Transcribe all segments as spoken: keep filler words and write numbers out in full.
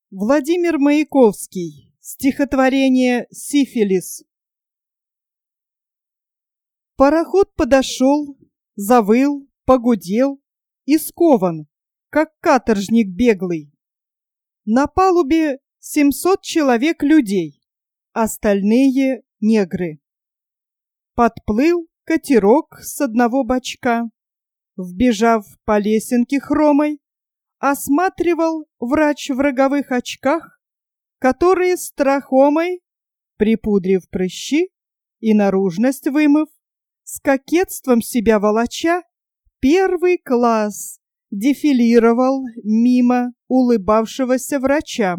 Владимир Маяковский. Стихотворение «Сифилис». Пароход подошел, завыл, погудел и скован, как каторжник беглый. На палубе семьсот человек людей, остальные негры. Подплыл катерок с одного бочка, вбежав по лесенке хромой, осматривал врач в роговых очках, которые страхомой, припудрив прыщи и наружность вымыв, с кокетством себя волоча, первый класс дефилировал мимо улыбавшегося врача.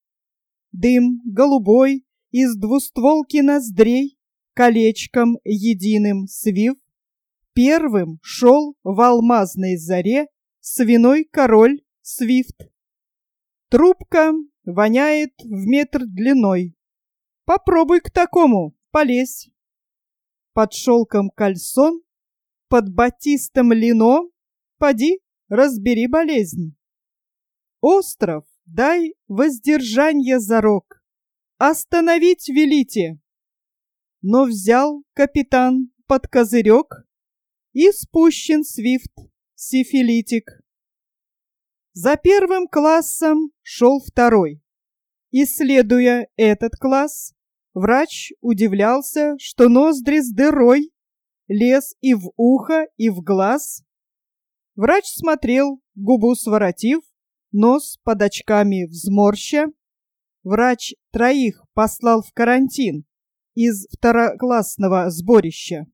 Дым голубой из двустволки ноздрей, колечком единым свив, первым шел в алмазной заре свиной король Свифт. Трубка воняет в метр длиной. Попробуй к такому, полезь. Под шелком кальсон, под батистом лино, поди, разбери болезнь. Остров дай воздержанье зарок, остановить велите. Но взял капитан под козырек, и спущен Свифт, сифилитик. За первым классом шел второй. Исследуя этот класс, врач удивлялся, что ноздри с дырой, лез и в ухо, и в глаз. Врач смотрел, губу своротив, нос под очками взморща. Врач троих послал в карантин из второклассного сборища.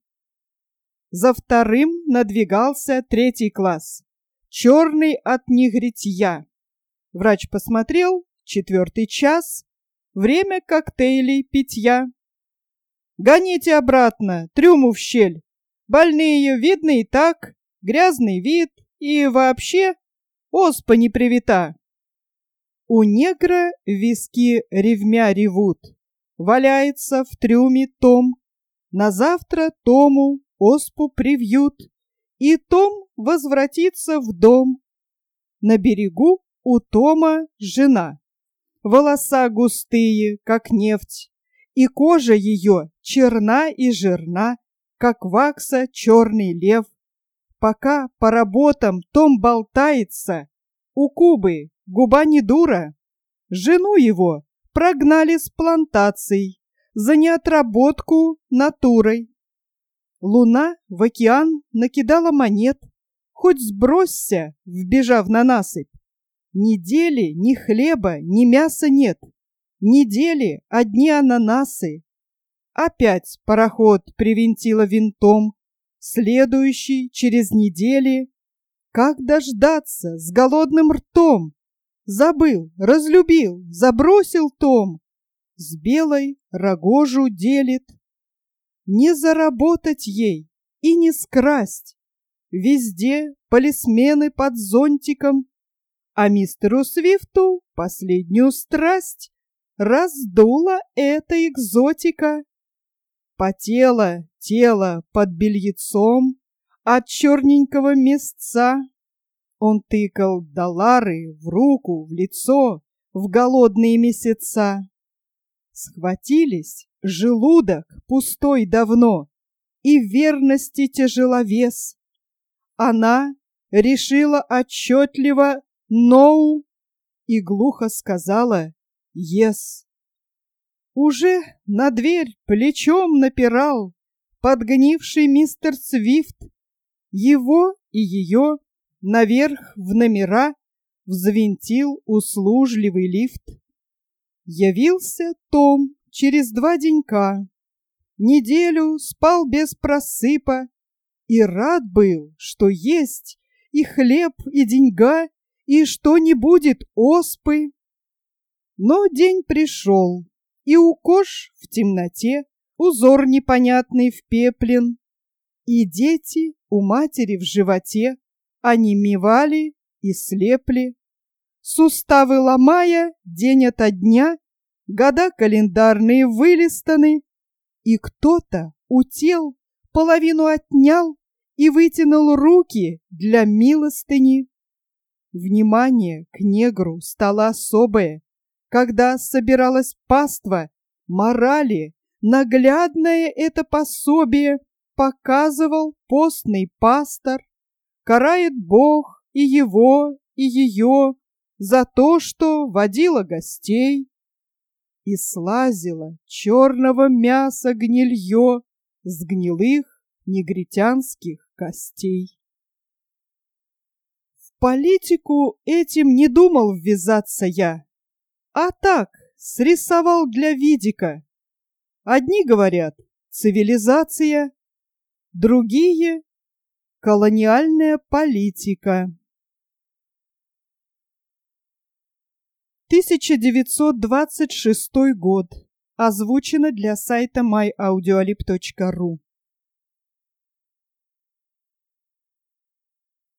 За вторым надвигался третий класс, черный от негритья. Врач посмотрел, четвертый час, время коктейлей питья. Гоните обратно, трюму в щель, больные видны и так, грязный вид и вообще оспа не привита. У негра виски ревмя ревут, валяется в трюме Том, на завтра Тому оспу привьют, и Том возвратится в дом. На берегу у Тома жена, волоса густые, как нефть, и кожа ее черна и жирна, как вакса черный лев. Пока по работам Том болтается, у Кубы губа не дура. Жену его прогнали с плантаций за неотработку натурой. Луна в океан накидала монет, хоть сбросься, вбежав на насыпь. Недели ни хлеба, ни мяса нет, недели одни ананасы. Опять пароход привинтило винтом, следующий через недели. Как дождаться с голодным ртом? Забыл, разлюбил, забросил Том, с белой рогожу делит. Не заработать ей и не скрасть. Везде полисмены под зонтиком, а мистеру Свифту последнюю страсть раздула эта экзотика. Потело тело под бельецом от черненького места. Он тыкал доллары в руку, в лицо, в голодные месяца. Схватились желудок пустой давно и верности тяжеловес. Она решила отчетливо «ноу» и глухо сказала «ес». Уже на дверь плечом напирал подгнивший мистер Свифт. Его и ее наверх в номера взвинтил услужливый лифт. Явился Том через два денька, неделю спал без просыпа и рад был, что есть и хлеб, и деньга, и что не будет оспы. Но день пришел, и у кож в темноте узор непонятный впеплен, и дети у матери в животе онемевали и слепли. Суставы ломая день ото дня, года календарные вылистаны, и кто-то у тел половину отнял и вытянул руки для милостыни. Внимание к негру стало особое, когда собиралась паства морали, наглядное это пособие показывал постный пастор, карает Бог и его, и ее за то, что водила гостей, и слазила черного мяса гнилье с гнилых негритянских костей. В политику этим не думал ввязаться я, а так срисовал для видика. Одни говорят цивилизация, другие колониальная политика. тысяча девятьсот двадцать шестой год. Озвучено для сайта май аудиолиб точка ру.